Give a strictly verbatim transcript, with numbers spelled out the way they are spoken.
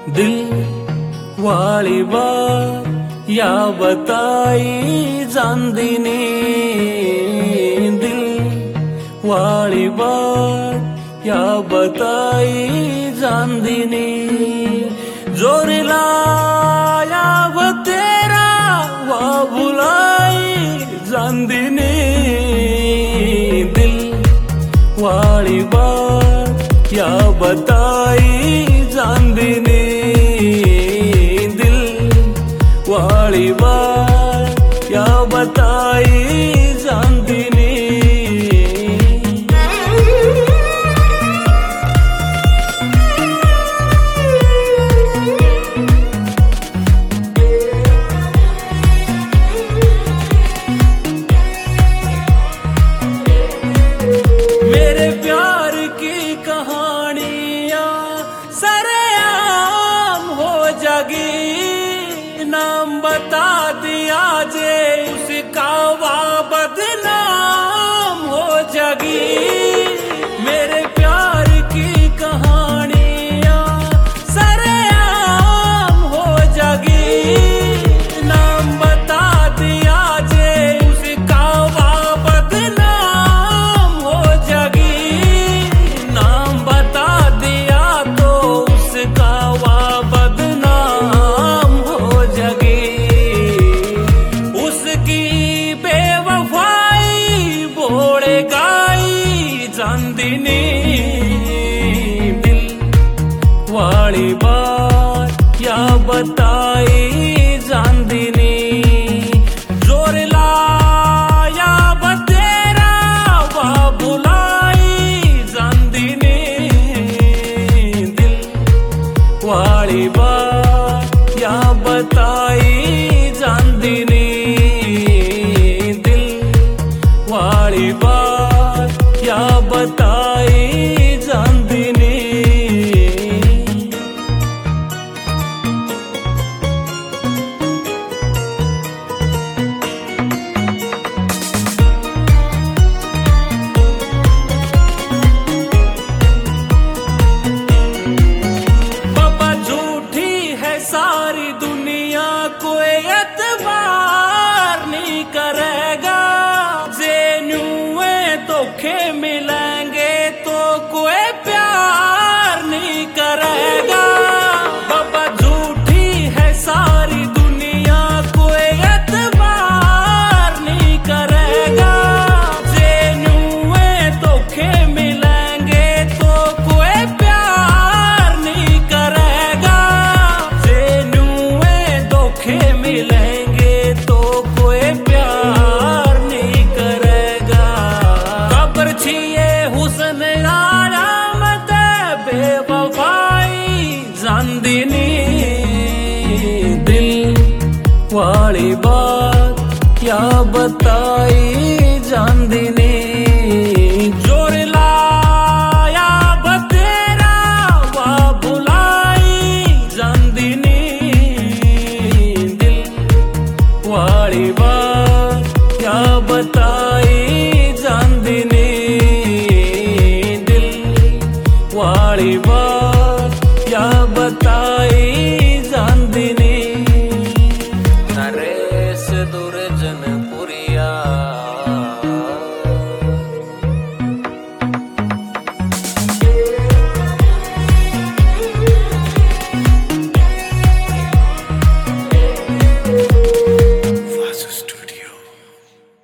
दिल वाली बात या बताई चांदनी, दिल वाली बात या बताई चांदनी। जोर लाया वो तेरा वो बुलाई चांदनी, दिल वाली बात या बताई चांदनी, दिल वाली बात या बताई चांदनी। मेरे प्यार की कहानियां सरेआम हो जागी, नाम बता दिया जे उसका वा बदनाम हो जागी। मेरे प्यार की कहानियां सरेआम हो जागी, नाम बता दिया जे उसका वा बदनाम हो जागी, नाम बता दिया तो उसका वा बदनाम हो जागी। उसकी बेवफाई बोले गाई चांदनी, दिल वाली बात या बताई चांदनी। जोर लाया बतेरा वा बुलाई चांदनी, दिल वाली बात या बताई चांदनी, दिल वाली बात या बताई चांदनी। बाबा झूठी है सारी दुनिया, कोई एतबार नहीं करेगा, जेनुए धोखे मिलेंगे तो कोई प्यार नहीं करेगा। बाबा झूठी है सारी दुनिया, कोई एतबार नहीं करेगा, जेनुए धोखे मिलेंगे तो कोई प्यार नहीं करेगा, जेनुए धोखे मिलेंगे तो कोई प्यार नहीं करेगा। कब्र छिए हुस्न आरामत बेवफाई चांदनी, दिल वाली बात क्या बताई चांदनी। जोर लाया बतेरा वा बुलाई चांदनी, दिल वाली बात क्या बताई चांदनी, दिल वाली बात क्या बताई